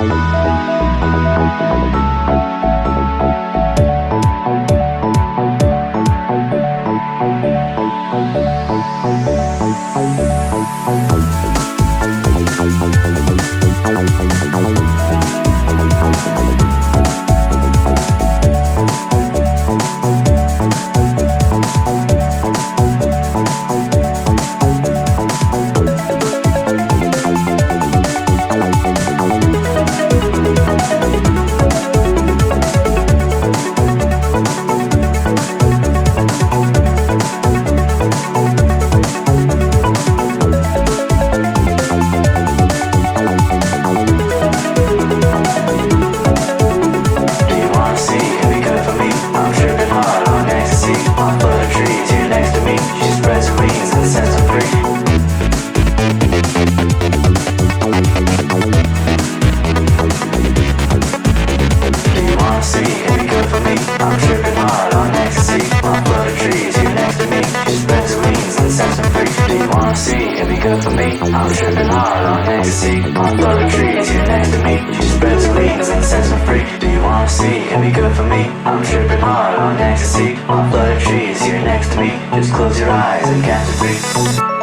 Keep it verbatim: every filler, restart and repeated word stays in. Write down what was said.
Good for me, I'm tripping hard on ecstasy. On the trees, you're next to me. She spreads her wings and sets me free. Do you wanna see it be good for me? I'm tripping hard on ecstasy. On the trees, you're next to me. Just close your eyes and count to three.